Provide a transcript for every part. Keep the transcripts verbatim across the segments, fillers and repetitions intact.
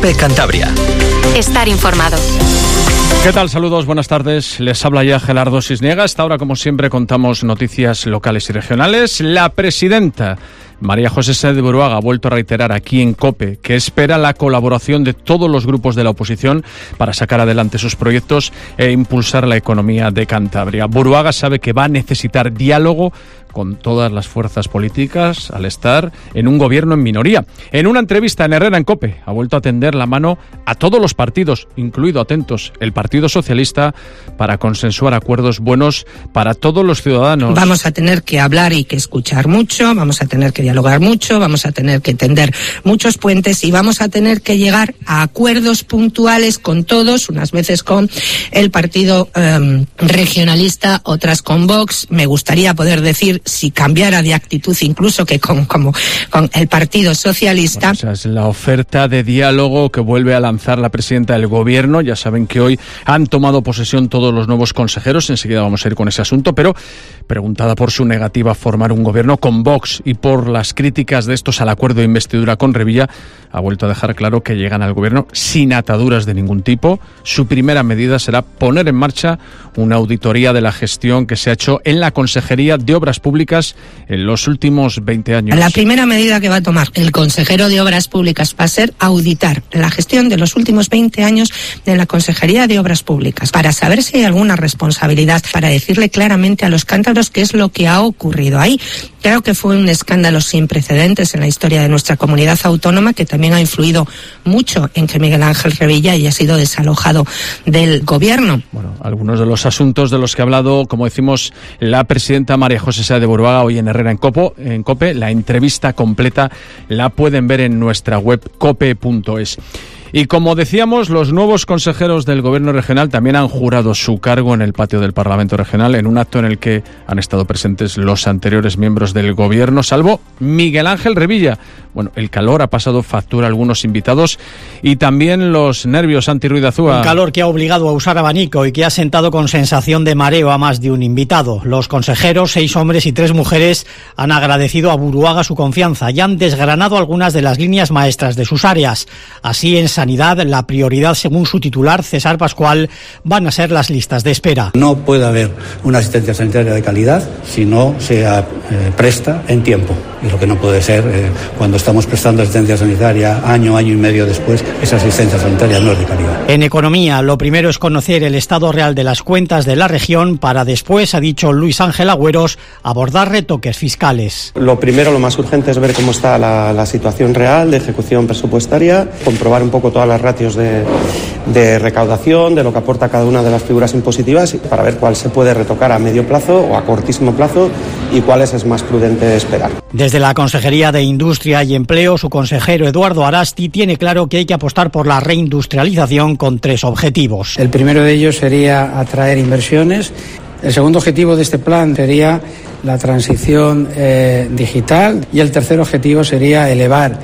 COPE Cantabria. Estar informado. ¿Qué tal? Saludos, buenas tardes. Les habla ya Gelardo Cisniega. Hasta ahora, como siempre, contamos noticias locales y regionales. La presidenta María José Sáenz de Buruaga ha vuelto a reiterar aquí en COPE que espera la colaboración de todos los grupos de la oposición para sacar adelante sus proyectos e impulsar la economía de Cantabria. Buruaga sabe que va a necesitar diálogo con todas las fuerzas políticas al estar en un gobierno en minoría. En una entrevista en Herrera en COPE ha vuelto a tender la mano a todos los partidos, incluido, atentos, el Partido Socialista, para consensuar acuerdos buenos para todos los ciudadanos. Vamos a tener que hablar y que escuchar mucho, vamos a tener que dialogar mucho, vamos a tener que tender muchos puentes y vamos a tener que llegar a acuerdos puntuales con todos, unas veces con el Partido eh, Regionalista, otras con Vox. Me gustaría poder decir, si cambiara de actitud incluso que con, como, con el Partido Socialista. Bueno, esa es la oferta de diálogo que vuelve a lanzar la presidenta del Gobierno. Ya saben que hoy han tomado posesión todos los nuevos consejeros. Enseguida vamos a ir con ese asunto, pero preguntada por su negativa a formar un gobierno con Vox y por las críticas de estos al acuerdo de investidura con Revilla, ha vuelto a dejar claro que llegan al gobierno sin ataduras de ningún tipo. Su primera medida será poner en marcha una auditoría de la gestión que se ha hecho en la Consejería de Obras Públicas en los últimos veinte años. La primera medida que va a tomar el consejero de Obras Públicas va a ser auditar la gestión de los últimos veinte años de la Consejería de Obras Públicas para saber si hay alguna responsabilidad, para decirle claramente a los cántabros qué es lo que ha ocurrido ahí. Claro que fue un escándalo sin precedentes en la historia de nuestra comunidad autónoma, que también ha influido mucho en que Miguel Ángel Revilla haya sido desalojado del gobierno. Bueno, algunos de los asuntos de los que ha hablado, como decimos, la presidenta María José Sáenz de Buruaga hoy en Herrera en, Copo, en COPE. La entrevista completa la pueden ver en nuestra web cope punto es. Y como decíamos, los nuevos consejeros del Gobierno regional también han jurado su cargo en el patio del Parlamento regional, en un acto en el que han estado presentes los anteriores miembros del Gobierno, salvo Miguel Ángel Revilla. Bueno, el calor ha pasado factura a algunos invitados y también los nervios, Santi Ruiz de Azúa. Un calor que ha obligado a usar abanico y que ha sentado con sensación de mareo a más de un invitado. Los consejeros, seis hombres y tres mujeres, han agradecido a Buruaga su confianza y han desgranado algunas de las líneas maestras de sus áreas. Así, en Sanidad, la prioridad, según su titular, César Pascual, van a ser las listas de espera. No puede haber una asistencia sanitaria de calidad si no se eh, presta en tiempo. Y lo que no puede ser, eh, cuando estamos prestando asistencia sanitaria año, año y medio después, esa asistencia sanitaria no es de calidad. En economía, lo primero es conocer el estado real de las cuentas de la región para después, ha dicho Luis Ángel Agüeros, abordar retoques fiscales. Lo primero, lo más urgente es ver cómo está la, la situación real de ejecución presupuestaria, comprobar un poco todas las ratios de, de recaudación, de lo que aporta cada una de las figuras impositivas, para ver cuál se puede retocar a medio plazo o a cortísimo plazo y cuáles es más prudente esperar. Desde la Consejería de Industria y Empleo, su consejero Eduardo Arasti tiene claro que hay que apostar por la reindustrialización con tres objetivos. El primero de ellos sería atraer inversiones. El segundo objetivo de este plan sería la transición eh, digital y el tercer objetivo sería elevar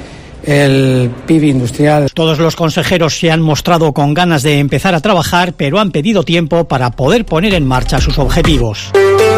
el P I B industrial. Todos los consejeros se han mostrado con ganas de empezar a trabajar, pero han pedido tiempo para poder poner en marcha sus objetivos.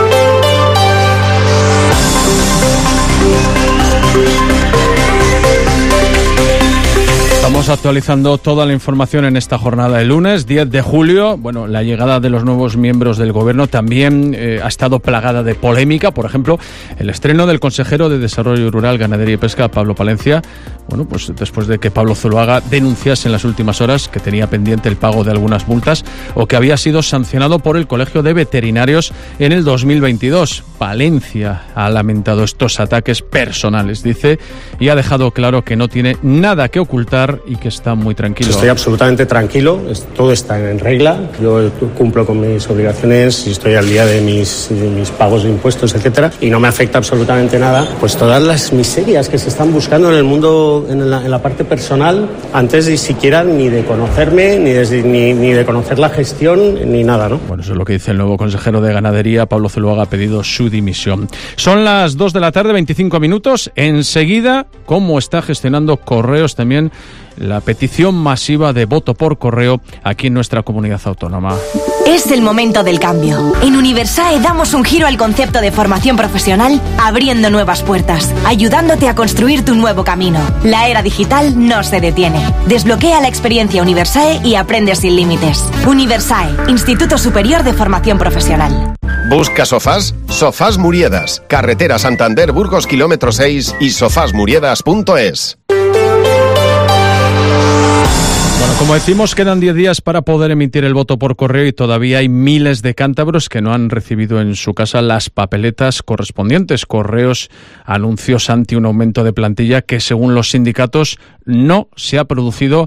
Estamos actualizando toda la información en esta jornada de lunes, diez de julio. Bueno, la llegada de los nuevos miembros del Gobierno también eh, ha estado plagada de polémica. Por ejemplo, el estreno del consejero de Desarrollo Rural, Ganadería y Pesca, Pablo Palencia. Bueno, pues después de que Pablo Zuloaga denunciase en las últimas horas que tenía pendiente el pago de algunas multas o que había sido sancionado por el Colegio de Veterinarios en el dos mil veintidós. Palencia ha lamentado estos ataques personales, dice, y ha dejado claro que no tiene nada que ocultar y que está muy tranquilo. Estoy absolutamente tranquilo, todo está en regla, yo cumplo con mis obligaciones y estoy al día de mis, de mis pagos de impuestos, etcétera, y no me afecta absolutamente nada. Pues todas las miserias que se están buscando en el mundo, en la, en la parte personal, antes de siquiera ni de conocerme, ni de, ni, ni de conocer la gestión, ni nada, ¿no? Bueno, eso es lo que dice el nuevo consejero de Ganadería, Pablo Zuloaga, ha pedido su dimisión. Son las dos de la tarde, veinticinco minutos. Enseguida, cómo está gestionando Correos también la petición masiva de voto por correo aquí en nuestra comunidad autónoma. Es el momento del cambio. En Universae damos un giro al concepto de formación profesional, abriendo nuevas puertas, ayudándote a construir tu nuevo camino. La era digital no se detiene. Desbloquea la experiencia Universae y aprende sin límites. Universae, Instituto Superior de Formación Profesional. ¿Busca sofás? Sofás Muriedas, carretera Santander Burgos kilómetro seis y sofás muriedas punto es. Bueno, como decimos, quedan diez días para poder emitir el voto por correo y todavía hay miles de cántabros que no han recibido en su casa las papeletas correspondientes. Correos anunció Santi un aumento de plantilla que, según los sindicatos, no se ha producido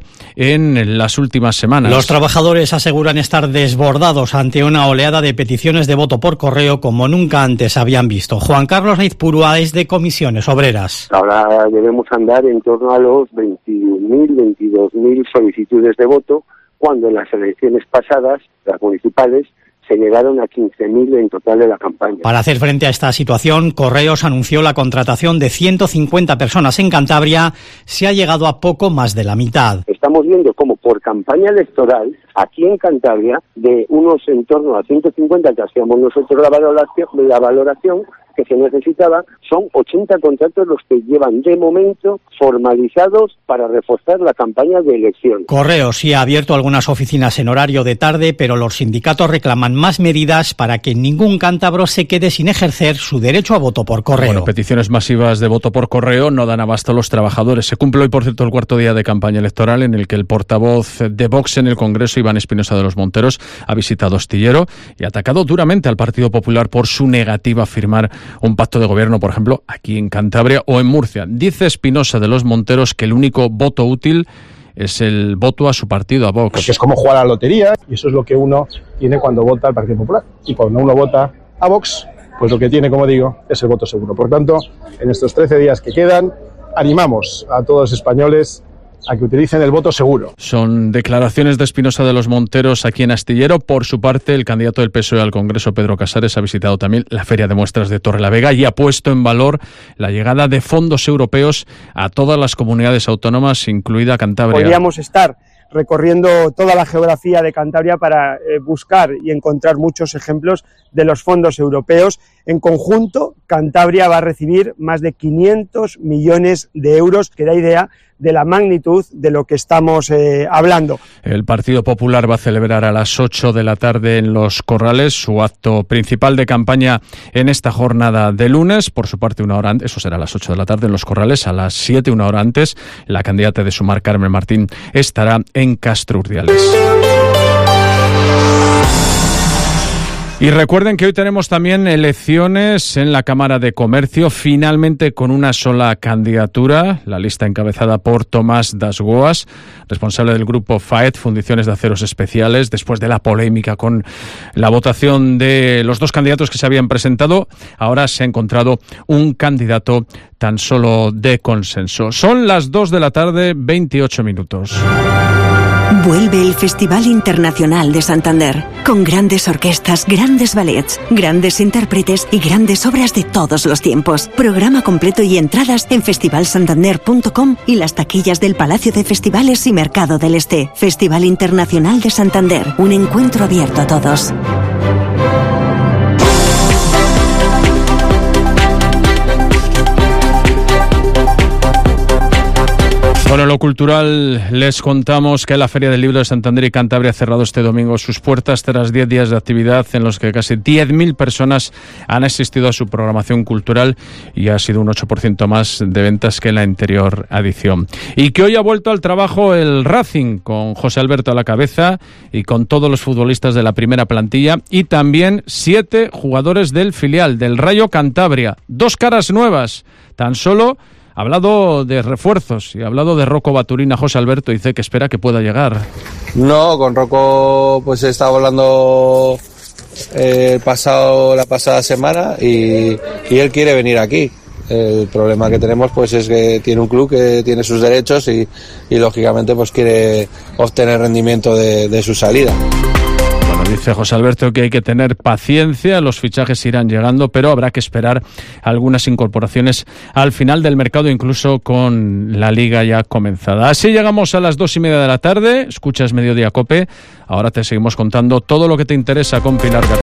en las últimas semanas. Los trabajadores aseguran estar desbordados ante una oleada de peticiones de voto por correo como nunca antes habían visto. Juan Carlos Naizpurua es de Comisiones Obreras. Ahora debemos andar en torno a los veintiún mil, veintidós mil solicitudes de voto, cuando en las elecciones pasadas, las municipales, se llegaron a quince mil en total de la campaña. Para hacer frente a esta situación, Correos anunció la contratación de ciento cincuenta personas en Cantabria. Se ha llegado a poco más de la mitad. Estamos viendo cómo por campaña electoral, aquí en Cantabria, de unos en torno a ciento cincuenta que hacíamos nosotros la valoración, la valoración que se necesitaba, son ochenta contratos los que llevan de momento formalizados para reforzar la campaña de elección. Correos sí ha abierto algunas oficinas en horario de tarde, pero los sindicatos reclaman más medidas para que ningún cántabro se quede sin ejercer su derecho a voto por correo. Bueno, peticiones masivas de voto por correo no dan abasto a los trabajadores. Se cumple hoy, por cierto, el cuarto día de campaña electoral en el que el portavoz de Vox en el Congreso, Iván Espinosa de los Monteros, ha visitado Astillero y ha atacado duramente al Partido Popular por su negativa a firmar un pacto de gobierno, por ejemplo, aquí en Cantabria o en Murcia. Dice Espinosa de los Monteros que el único voto útil es el voto a su partido, a Vox. Porque es como jugar a la lotería, y eso es lo que uno tiene cuando vota al Partido Popular. Y cuando uno vota a Vox, pues lo que tiene, como digo, es el voto seguro. Por tanto, en estos trece días que quedan, animamos a todos los españoles a que utilicen el voto seguro. Son declaraciones de Espinosa de los Monteros aquí en Astillero. Por su parte, el candidato del P S O E al Congreso, Pedro Casares, ha visitado también la Feria de Muestras de Torrelavega y ha puesto en valor la llegada de fondos europeos a todas las comunidades autónomas, incluida Cantabria. Podríamos estar recorriendo toda la geografía de Cantabria para eh, buscar y encontrar muchos ejemplos de los fondos europeos. En conjunto, Cantabria va a recibir más de quinientos millones de euros, que da idea de la magnitud de lo que estamos eh, hablando. El Partido Popular va a celebrar a las ocho de la tarde en Los Corrales su acto principal de campaña en esta jornada de lunes. Por su parte, una hora antes, eso será a las ocho de la tarde en Los Corrales, a las siete, una hora antes, la candidata de Sumar, Carmen Martín, estará en Castro Urdiales. Y recuerden que hoy tenemos también elecciones en la Cámara de Comercio, finalmente con una sola candidatura, la lista encabezada por Tomás Dasgoas, responsable del grupo FAED, Fundiciones de Aceros Especiales. Después de la polémica con la votación de los dos candidatos que se habían presentado, ahora se ha encontrado un candidato tan solo de consenso. Son las dos de la tarde, veintiocho minutos. Vuelve el Festival Internacional de Santander, con grandes orquestas, grandes ballets, grandes intérpretes y grandes obras de todos los tiempos. Programa completo y entradas en festival santander punto com y las taquillas del Palacio de Festivales y Mercado del Este. Festival Internacional de Santander, un encuentro abierto a todos. Bueno, lo cultural, les contamos que la Feria del Libro de Santander y Cantabria ha cerrado este domingo sus puertas tras diez días de actividad en los que casi diez mil personas han asistido a su programación cultural y ha sido un ocho por ciento más de ventas que en la anterior edición. Y que hoy ha vuelto al trabajo el Racing, con José Alberto a la cabeza y con todos los futbolistas de la primera plantilla y también siete jugadores del filial, del Rayo Cantabria. Dos caras nuevas, tan solo. Ha hablado de refuerzos y ha hablado de Rocco Baturina. José Alberto dice que espera que pueda llegar. No, con Rocco pues he estado hablando eh, pasado, la pasada semana y, y él quiere venir aquí. El problema que tenemos pues es que tiene un club que tiene sus derechos y, y lógicamente pues quiere obtener rendimiento de, de su salida. Dice José Alberto que hay que tener paciencia, los fichajes irán llegando, pero habrá que esperar algunas incorporaciones al final del mercado, incluso con la Liga ya comenzada. Así llegamos a las dos y media de la tarde, escuchas Mediodía COPE, ahora te seguimos contando todo lo que te interesa con Pilar García.